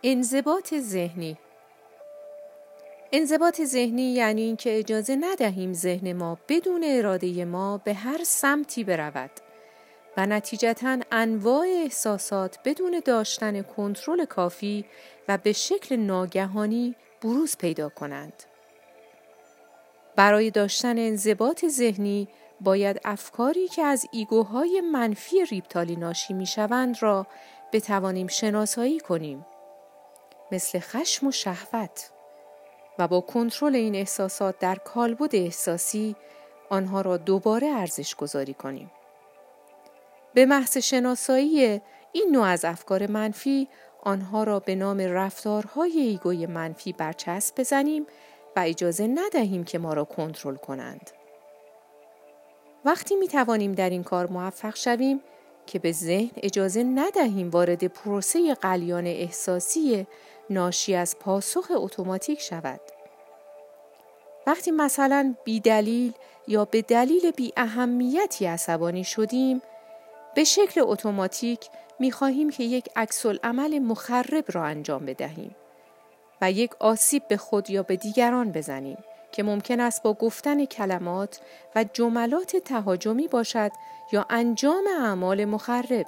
انضباط ذهنی. انضباط ذهنی یعنی اینکه اجازه ندهیم ذهن ما بدون اراده ما به هر سمتی برود و نتیجتاً انواع احساسات بدون داشتن کنترل کافی و به شکل ناگهانی بروز پیدا کنند. برای داشتن انضباط ذهنی باید افکاری که از ایگوهای منفی ریپتالی ناشی می‌شوند را بتوانیم شناسایی کنیم، مثل خشم و شهوت، و با کنترل این احساسات در کالبد احساسی آنها را دوباره ارزش گذاری کنیم. به محض شناسایی این نوع از افکار منفی آنها را به نام رفتارهای ایگوی منفی برچسب بزنیم و اجازه ندهیم که ما را کنترل کنند. وقتی می توانیم در این کار موفق شویم که به ذهن اجازه ندهیم وارد پروسه غلیان احساسی ناشی از پاسخ اتوماتیک شود. وقتی مثلا بی دلیل یا به دلیل بی اهمیتی عصبانی شدیم، به شکل اتوماتیک می خواهیم که یک عکس‌العمل مخرب را انجام بدهیم و یک آسیب به خود یا به دیگران بزنیم که ممکن است با گفتن کلمات و جملات تهاجمی باشد یا انجام اعمال مخرب.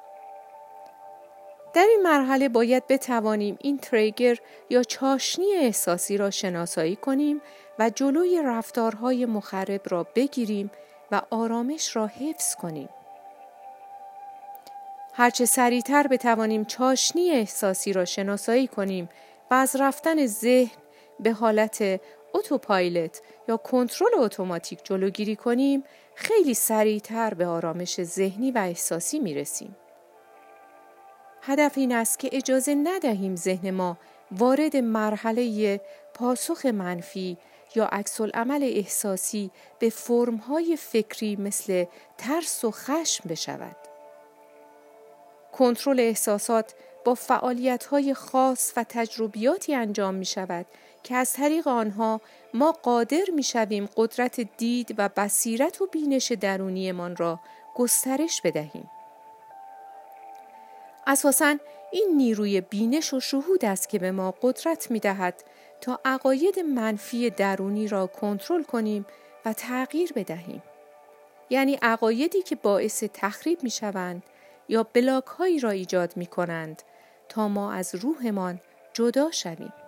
در این مرحله باید بتوانیم این تریگر یا چاشنی احساسی را شناسایی کنیم و جلوی رفتارهای مخرب را بگیریم و آرامش را حفظ کنیم. هرچه سریعتر بتوانیم چاشنی احساسی را شناسایی کنیم و از رفتن ذهن به حالت اتوپایلوت یا کنترل اتوماتیک جلوگیری کنیم، خیلی سریعتر به آرامش ذهنی و احساسی میرسیم. هدف این است که اجازه ندهیم ذهن ما وارد مرحله پاسخ منفی یا عکس‌العمل احساسی به فرم‌های فکری مثل ترس و خشم بشود. کنترل احساسات با فعالیت‌های خاص و تجربیاتی انجام می‌شود که از طریق آنها ما قادر می‌شویم قدرت دید و بصیرت و بینش درونیمان را گسترش بدهیم. اساساً این نیروی بینش و شهود است که به ما قدرت می‌دهد تا عقاید منفی درونی را کنترل کنیم و تغییر بدهیم. یعنی عقایدی که باعث تخریب می‌شوند یا بلاک‌هایی را ایجاد می‌کنند تا ما از روحمان جدا شویم.